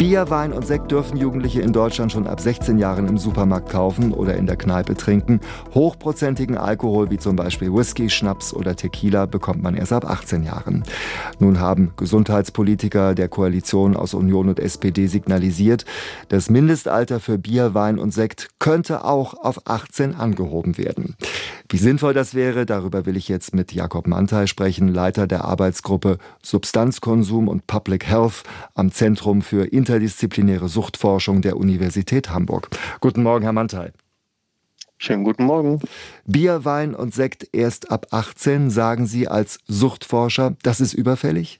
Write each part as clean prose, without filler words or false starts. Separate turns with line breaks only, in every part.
Bier, Wein und Sekt dürfen Jugendliche in Deutschland schon ab 16 Jahren im Supermarkt kaufen oder in der Kneipe trinken. Hochprozentigen Alkohol wie zum Beispiel Whisky, Schnaps oder Tequila bekommt man erst ab 18 Jahren. Nun haben Gesundheitspolitiker der Koalition aus Union und SPD signalisiert, das Mindestalter für Bier, Wein und Sekt könnte auch auf 18 angehoben werden. Wie sinnvoll das wäre, darüber will ich jetzt mit Jakob Mantei sprechen, Leiter der Arbeitsgruppe Substanzkonsum und Public Health am Zentrum für interdisziplinäre Suchtforschung der Universität Hamburg. Guten Morgen, Herr Mantei.
Schönen guten Morgen.
Bier, Wein und Sekt erst ab 18, sagen Sie als Suchtforscher, das ist überfällig?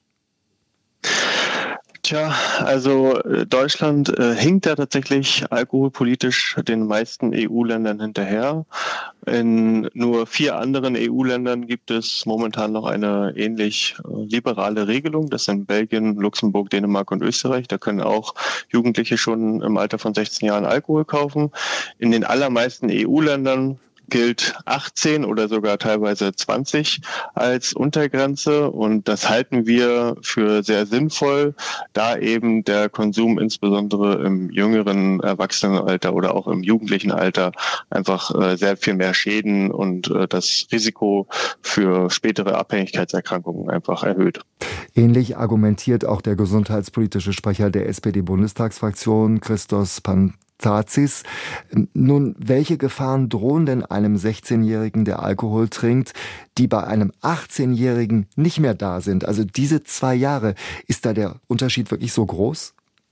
Tja, also Deutschland hinkt da tatsächlich alkoholpolitisch den meisten EU-Ländern hinterher. In nur 4 anderen EU-Ländern gibt es momentan noch eine ähnlich liberale Regelung. Das sind Belgien, Luxemburg, Dänemark und Österreich. Da können auch Jugendliche schon im Alter von 16 Jahren Alkohol kaufen. In den allermeisten EU-Ländern gilt 18 oder sogar teilweise 20 als Untergrenze, und das halten wir für sehr sinnvoll, da eben der Konsum insbesondere im jüngeren Erwachsenenalter oder auch im jugendlichen Alter einfach sehr viel mehr Schäden und das Risiko für spätere Abhängigkeitserkrankungen einfach erhöht.
Ähnlich argumentiert auch der gesundheitspolitische Sprecher der SPD-Bundestagsfraktion, Christos Pantzakis. Nun, welche Gefahren drohen denn einem 16-Jährigen, der Alkohol trinkt, die bei einem 18-Jährigen nicht mehr da sind? Also diese 2 Jahre, ist da der Unterschied wirklich so groß?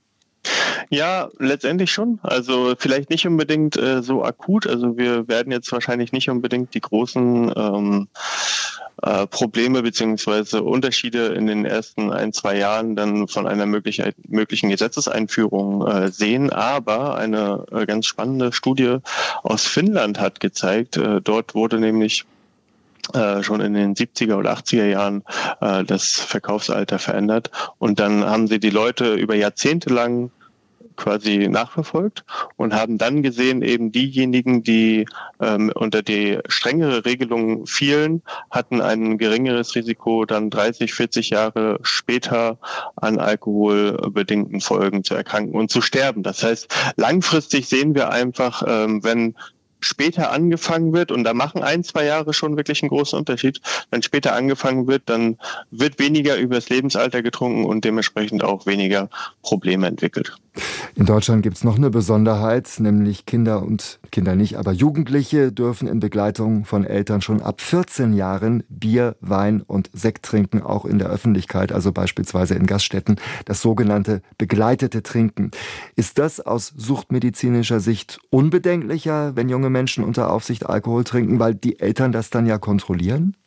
Ja, letztendlich schon. Also vielleicht nicht unbedingt so akut. Also wir werden jetzt wahrscheinlich nicht unbedingt die großen Probleme beziehungsweise Unterschiede in den ersten 1-2 Jahren dann von einer möglichen Gesetzeseinführung sehen. Aber eine ganz spannende Studie aus Finnland hat gezeigt, dort wurde nämlich schon in den 70er oder 80er Jahren das Verkaufsalter verändert. Und dann haben sie die Leute über Jahrzehnte lang quasi nachverfolgt und haben dann gesehen, eben diejenigen, die unter die strengere Regelung fielen, hatten ein geringeres Risiko, dann 30, 40 Jahre später an alkoholbedingten Folgen zu erkranken und zu sterben. Das heißt, langfristig sehen wir einfach, wenn später angefangen wird, und da machen 1-2 Jahre schon wirklich einen großen Unterschied, wenn später angefangen wird, dann wird weniger übers Lebensalter getrunken und dementsprechend auch weniger Probleme entwickelt.
In Deutschland gibt es noch eine Besonderheit, nämlich Kinder nicht, aber Jugendliche dürfen in Begleitung von Eltern schon ab 14 Jahren Bier, Wein und Sekt trinken, auch in der Öffentlichkeit, also beispielsweise in Gaststätten, das sogenannte begleitete Trinken. Ist das aus suchtmedizinischer Sicht unbedenklicher, wenn junge Menschen unter Aufsicht Alkohol trinken, weil die Eltern das dann ja kontrollieren?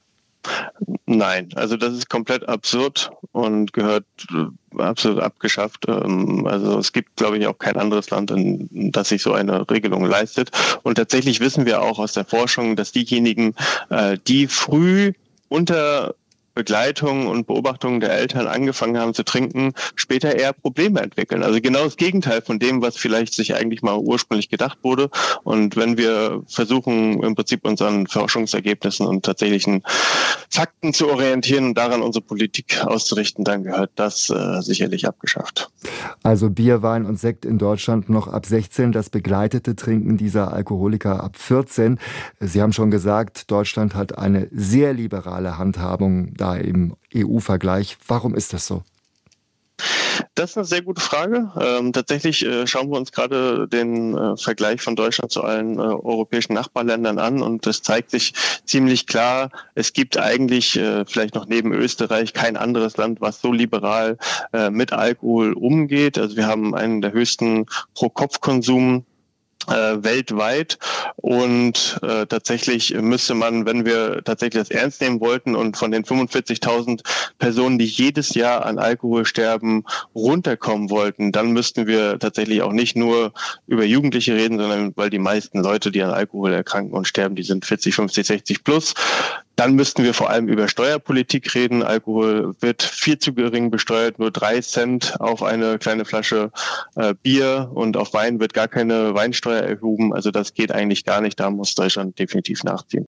Nein, also das ist komplett absurd und gehört absolut abgeschafft. Also es gibt, glaube ich, auch kein anderes Land, in das sich so eine Regelung leistet. Und tatsächlich wissen wir auch aus der Forschung, dass diejenigen, die früh unter Begleitung und Beobachtung der Eltern angefangen haben zu trinken, später eher Probleme entwickeln. Also genau das Gegenteil von dem, was vielleicht sich eigentlich mal ursprünglich gedacht wurde. Und wenn wir versuchen, im Prinzip uns an Forschungsergebnissen und tatsächlichen Fakten zu orientieren und daran unsere Politik auszurichten, dann gehört das sicherlich abgeschafft.
Also Bier, Wein und Sekt in Deutschland noch ab 16, das begleitete Trinken dieser Alkoholiker ab 14. Sie haben schon gesagt, Deutschland hat eine sehr liberale Handhabung da im EU-Vergleich. Warum ist das so?
Das ist eine sehr gute Frage. Tatsächlich schauen wir uns gerade den Vergleich von Deutschland zu allen europäischen Nachbarländern an, und es zeigt sich ziemlich klar, es gibt eigentlich vielleicht noch neben Österreich kein anderes Land, was so liberal mit Alkohol umgeht. Also wir haben einen der höchsten Pro-Kopf-Konsum weltweit, und tatsächlich müsste man, wenn wir tatsächlich das ernst nehmen wollten und von den 45.000 Personen, die jedes Jahr an Alkohol sterben, runterkommen wollten, dann müssten wir tatsächlich auch nicht nur über Jugendliche reden, sondern weil die meisten Leute, die an Alkohol erkranken und sterben, die sind 40, 50, 60 plus. Dann müssten wir vor allem über Steuerpolitik reden. Alkohol wird viel zu gering besteuert, nur 3 Cent auf eine kleine Flasche Bier, und auf Wein wird gar keine Weinsteuer erhoben. Also das geht eigentlich gar nicht. Da muss Deutschland definitiv nachziehen.